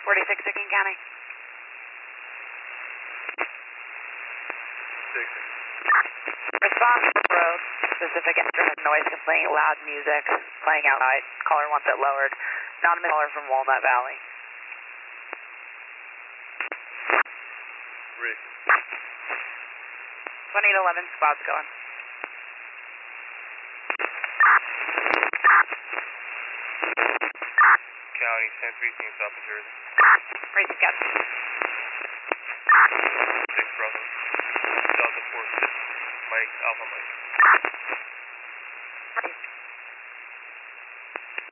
46 King County. 6. Response road. Specific instrument noise complaint, loud music playing outside. Caller wants it lowered. Anonymous caller from Walnut Valley. Rick. 2811 squad's going. County 10-3, South New Jersey. Racing Cat. 6 Bravo. Delta 4-6. Mike, Alpha Mike.